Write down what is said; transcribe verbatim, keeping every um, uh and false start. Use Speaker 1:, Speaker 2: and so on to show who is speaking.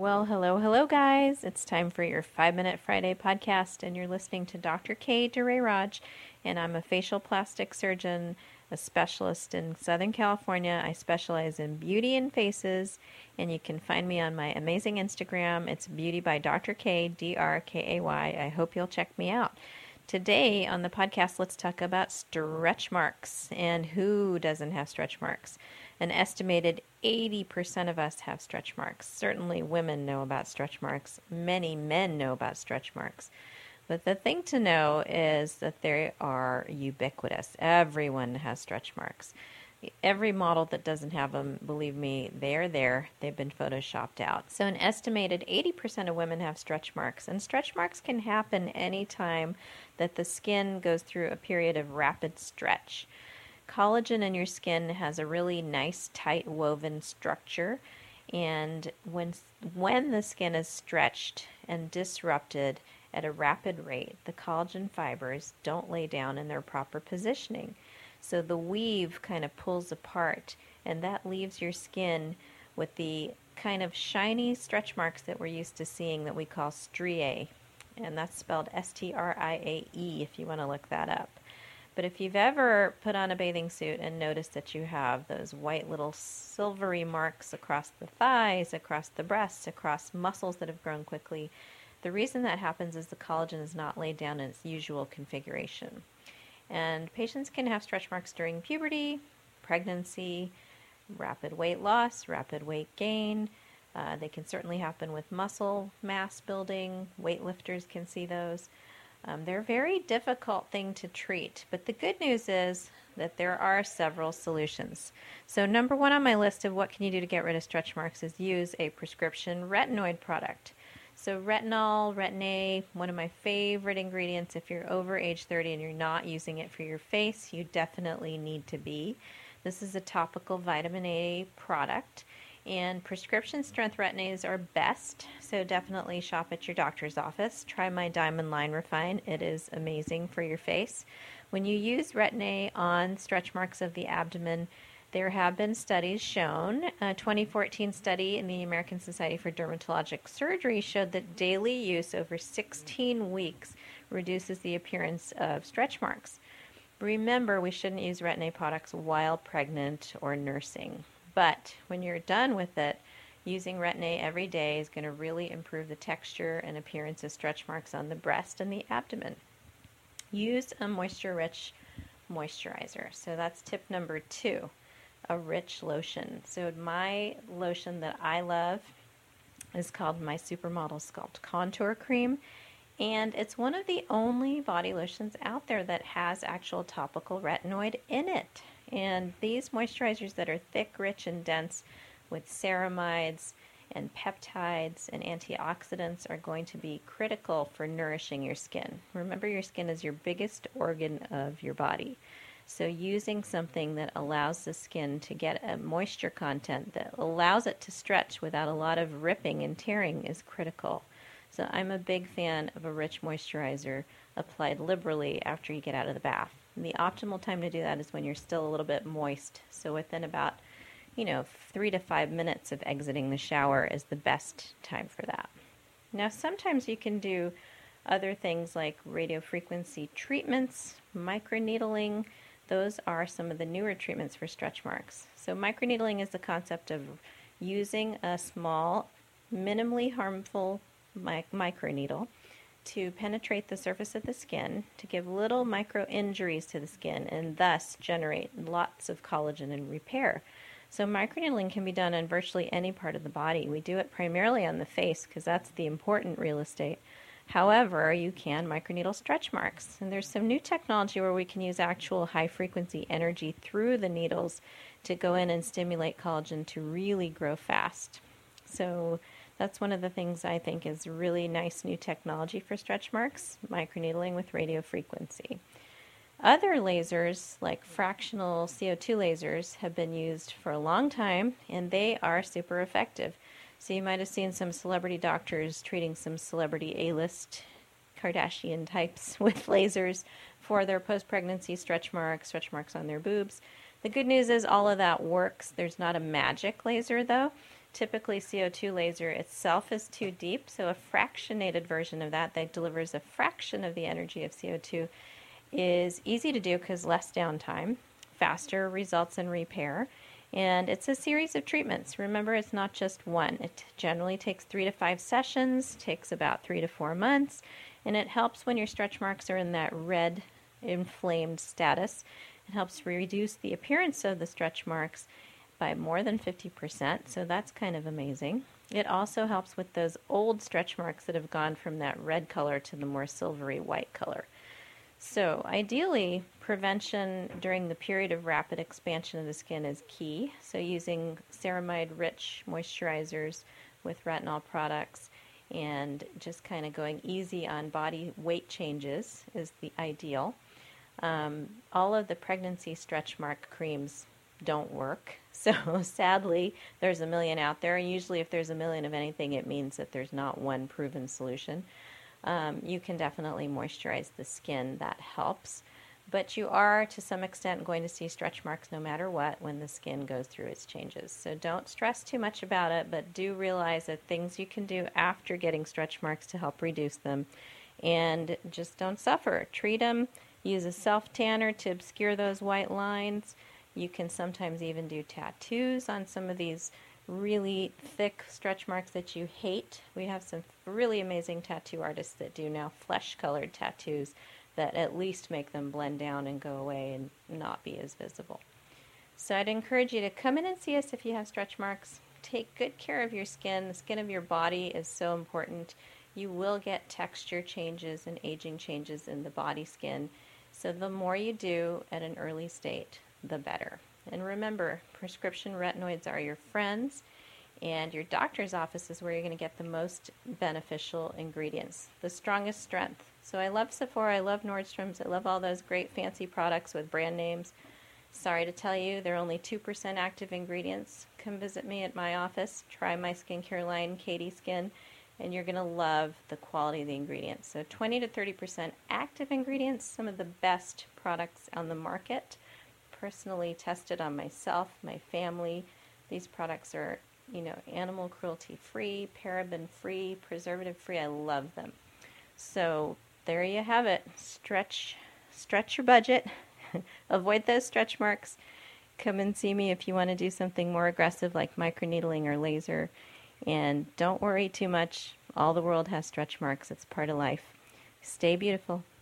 Speaker 1: Well, hello, hello, guys. It's time for your Five Minute Friday podcast, and you're listening to Doctor K. Duraraj, and I'm a facial plastic surgeon, a specialist in Southern California. I specialize in beauty and faces, and you can find me on my amazing Instagram. It's Beauty by Doctor K, D R K A Y. I hope you'll check me out. Today on the podcast, let's talk about stretch marks, and who doesn't have stretch marks? An estimated eighty percent of us have stretch marks. Certainly women know about stretch marks. Many men know about stretch marks. But the thing to know is that they are ubiquitous. Everyone has stretch marks. Every model that doesn't have them, believe me, they're there. They've been photoshopped out. So an estimated eighty percent of women have stretch marks. And stretch marks can happen anytime that the skin goes through a period of rapid stretch. Collagen in your skin has a really nice, tight woven structure, and when when the skin is stretched and disrupted at a rapid rate, the collagen fibers don't lay down in their proper positioning. So the weave kind of pulls apart, and that leaves your skin with the kind of shiny stretch marks that we're used to seeing that we call striae, and that's spelled S T R I A E if you want to look that up. But if you've ever put on a bathing suit and noticed that you have those white little silvery marks across the thighs, across the breasts, across muscles that have grown quickly, the reason that happens is the collagen is not laid down in its usual configuration. And patients can have stretch marks during puberty, pregnancy, rapid weight loss, rapid weight gain. Uh, they can certainly happen with muscle mass building. Weightlifters can see those. Um, they're a very difficult thing to treat, but the good news is that there are several solutions. So number one on my list of what can you do to get rid of stretch marks is use a prescription retinoid product. So retinol, Retin-A, one of my favorite ingredients. If you're over age thirty and you're not using it for your face, you definitely need to be. This is a topical vitamin A product. And prescription strength Retin-A's are best, so definitely shop at your doctor's office. Try my Diamond Line Refine. It is amazing for your face. When you use Retin-A on stretch marks of the abdomen, there have been studies shown. A twenty fourteen study in the American Society for Dermatologic Surgery showed that daily use over sixteen weeks reduces the appearance of stretch marks. Remember, we shouldn't use Retin-A products while pregnant or nursing. But when you're done with it, using Retin-A every day is going to really improve the texture and appearance of stretch marks on the breast and the abdomen. Use a moisture-rich moisturizer. So that's tip number two, a rich lotion. So my lotion that I love is called my Supermodel Sculpt Contour Cream. And it's one of the only body lotions out there that has actual topical retinoid in it. And these moisturizers that are thick, rich, and dense with ceramides and peptides and antioxidants are going to be critical for nourishing your skin. Remember, your skin is your biggest organ of your body. So using something that allows the skin to get a moisture content that allows it to stretch without a lot of ripping and tearing is critical. So I'm a big fan of a rich moisturizer applied liberally after you get out of the bath. And the optimal time to do that is when you're still a little bit moist. So within about, you know, three to five minutes of exiting the shower is the best time for that. Now, sometimes you can do other things like radiofrequency treatments, microneedling. Those are some of the newer treatments for stretch marks. So microneedling is the concept of using a small, minimally harmful mic- microneedle to penetrate the surface of the skin, to give little micro injuries to the skin, and thus generate lots of collagen and repair. So microneedling can be done on virtually any part of the body. We do it primarily on the face because that's the important real estate. However, you can microneedle stretch marks. And there's some new technology where we can use actual high-frequency energy through the needles to go in and stimulate collagen to really grow fast. So that's one of the things I think is really nice new technology for stretch marks, microneedling with radiofrequency. Other lasers, like fractional C O two lasers, have been used for a long time, and they are super effective. So you might have seen some celebrity doctors treating some celebrity A-list Kardashian types with lasers for their post-pregnancy stretch marks, stretch marks on their boobs. The good news is all of that works. There's not a magic laser, though. typically C O two laser itself is too deep, so a fractionated version of that that delivers a fraction of the energy of C O two is easy to do because less downtime, faster results in repair, and it's a series of treatments. Remember, it's not just one. It generally takes three to five sessions, takes about three to four months, and it helps when your stretch marks are in that red inflamed status. It helps reduce the appearance of the stretch marks by more than fifty percent, so that's kind of amazing. It also helps with those old stretch marks that have gone from that red color to the more silvery white color. So ideally, prevention during the period of rapid expansion of the skin is key. So using ceramide-rich moisturizers with retinol products and just kind of going easy on body weight changes is the ideal. Um, all of the pregnancy stretch mark creams don't work. So sadly, there's a million out there. Usually if there's a million of anything, it means that there's not one proven solution. Um, you can definitely moisturize the skin. That helps. But you are, to some extent, going to see stretch marks no matter what when the skin goes through its changes. So don't stress too much about it, but do realize that things you can do after getting stretch marks to help reduce them. And just don't suffer. Treat them. Use a self-tanner to obscure those white lines. You can sometimes even do tattoos on some of these really thick stretch marks that you hate. We have some really amazing tattoo artists that do now flesh-colored tattoos that at least make them blend down and go away and not be as visible. So I'd encourage you to come in and see us if you have stretch marks. Take good care of your skin. The skin of your body is so important. You will get texture changes and aging changes in the body skin. So the more you do at an early state, the better. And remember, prescription retinoids are your friends, and your doctor's office is where you're going to get the most beneficial ingredients, the strongest strength. So I love Sephora, I love Nordstrom's, I love all those great fancy products with brand names. Sorry to tell you, they're only two percent active ingredients. Come visit me at my office, try my skincare line, Katie Skin, and you're going to love the quality of the ingredients. So twenty to thirty percent active ingredients, some of the best products on the market. Personally tested on myself, my family. These products are, you know, animal cruelty free, paraben free, preservative free. I love them. So there you have it. Stretch, stretch your budget. Avoid those stretch marks. Come and see me if you want to do something more aggressive like microneedling or laser. And don't worry too much. All the world has stretch marks. It's part of life. Stay beautiful.